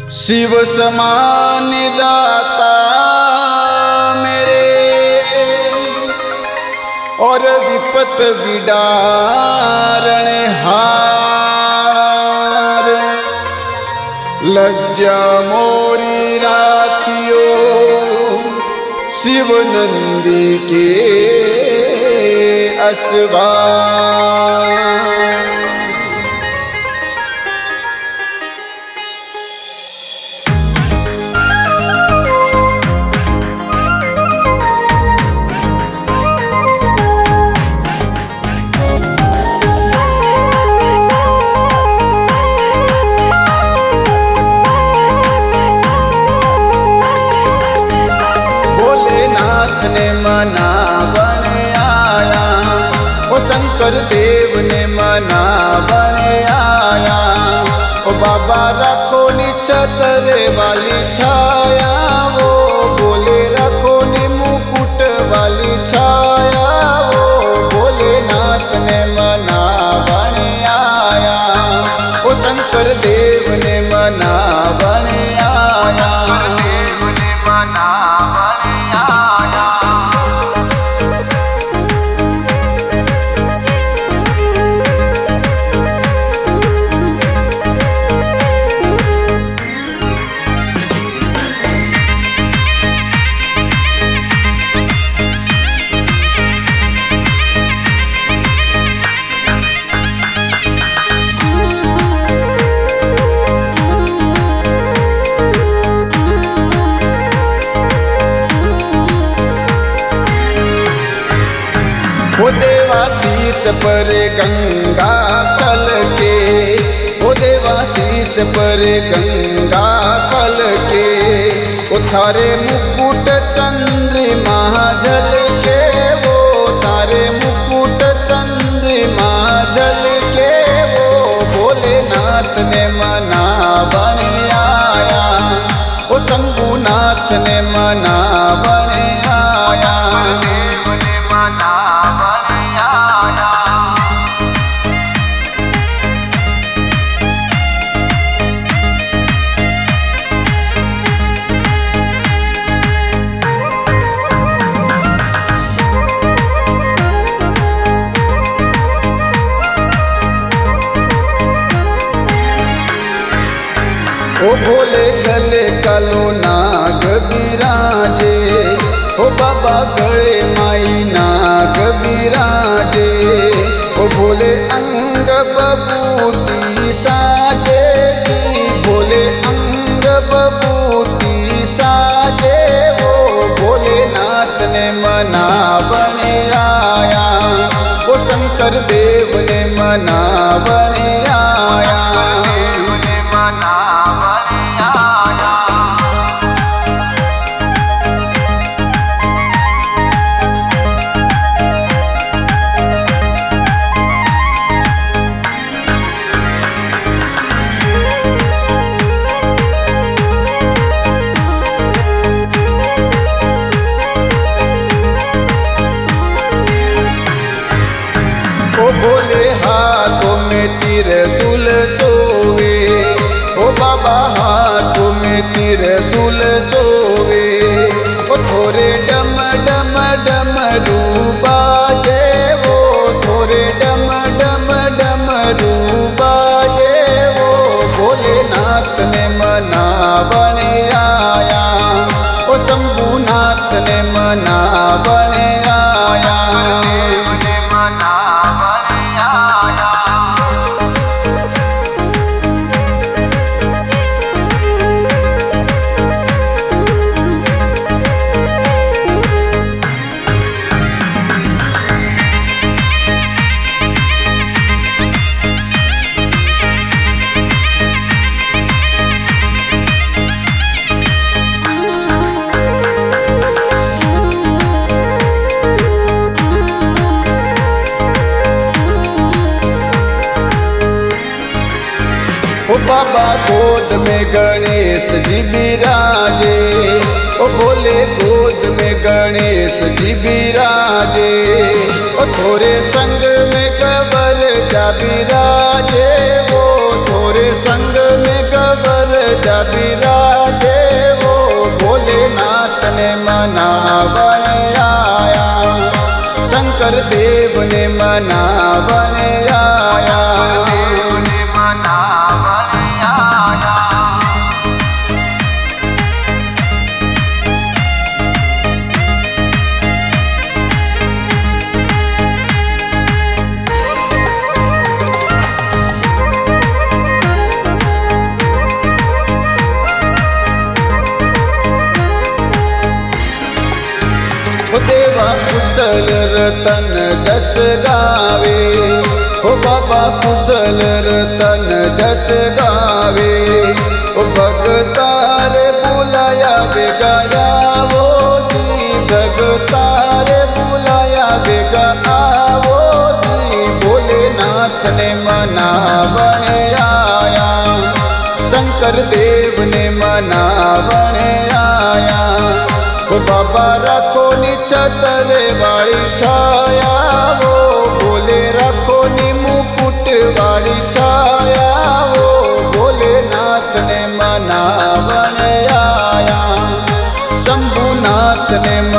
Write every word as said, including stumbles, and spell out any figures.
शिव समान दाता मेरे और विपत विडारण हार। लज्जा मोरी राखियो शिव नंदी के असवार। ने मनावन आया ओ शंकर देव ने मनावन आया ओ बाबा रखो नी छतरे वाली छाया। वो बोले रखो नी मुकुट वाली छाया। वो भोलेनाथ ने मनावन आया ओ शंकर देव ने मनावन आया। देव ने मनावन ओ देवाशीष पर गंगा कल के ओ देवाशीष पर गंगा कल के ओ थारे मुकुट चंद्रमा जल के। वो थारे मुकुट चंद्रमा जल के। वो भोलेनाथ ने मनावन आया ओ शंभुनाथ ने मनावन आया। देव ने मनावन आया। ओ भोले गले कालो नाग बिराजे ओ बाबा गले माई नाग बिराजे। ओ भोले अंग बबूती साजे जी भोले अंग बबूती साजे। वो भोलेनाथ ने मनावन आया ओ शंकर देव ने मनावन आया। देव ने मनावन आया। ओ भोले हाथों में त्रिशूल सोवे ओ बाबा हाथों में त्रिशूल सोवे। ओ थोरे डम डम डमरू बाजे। वो थोरे डम डम डमरू बाजे। वो भोलेनाथ ने मनावन आया ओ शंभुनाथ ने मनावन आया। देव ने मनावन आया। ओ बाबा गोद में गणेश जी बिराजे ओ भोले गोद में गणेश जी बिराजे। ओ थोरे संग में कबर जा बिराजे। वो थोरे संग में कबर राजा बिराजे वो भोलेनाथ ने मनावण आया, शंकर देव ने मनावण आया, देव ने मनावण आया। देवा कुशल रतन जस गावे, ओ बाबा कुशल रतन जस गावे, ओ भगतार बुलाया बेगाया वो जी, भगतार बुलाया बेगा आवो जी, भोलेनाथ ने मनावण आया, शंकर देव ने मनावण आया। ओ बाबा रखो निचतरे वाली छाया वो, बोले रखो नी मुकुट वाली छाया वो, भोलेनाथ ने मनावण आया, शंभुनाथ ने